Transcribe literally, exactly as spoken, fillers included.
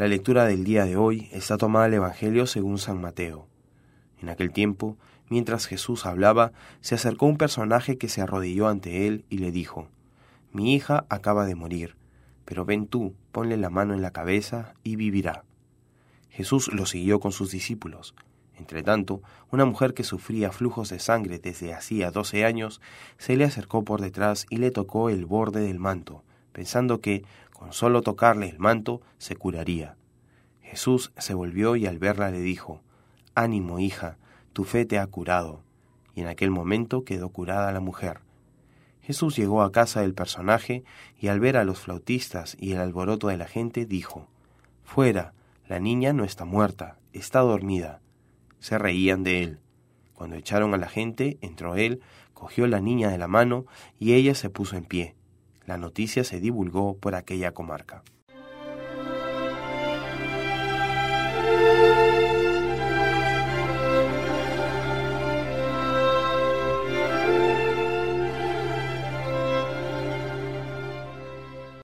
La lectura del día de hoy está tomada del Evangelio según San Mateo. En aquel tiempo, mientras Jesús hablaba, se acercó un personaje que se arrodilló ante él y le dijo: «Mi hija acaba de morir, pero ven tú, ponle la mano en la cabeza y vivirá». Jesús lo siguió con sus discípulos. Entretanto, una mujer que sufría flujos de sangre desde hacía doce años se le acercó por detrás y le tocó el borde del manto, pensando que, con solo tocarle el manto, se curaría. Jesús se volvió y al verla le dijo: «Ánimo, hija, tu fe te ha curado». Y en aquel momento quedó curada la mujer. Jesús llegó a casa del personaje y al ver a los flautistas y el alboroto de la gente dijo: «Fuera, la niña no está muerta, está dormida». Se reían de él. Cuando echaron a la gente, entró él, cogió la niña de la mano y ella se puso en pie. La noticia se divulgó por aquella comarca.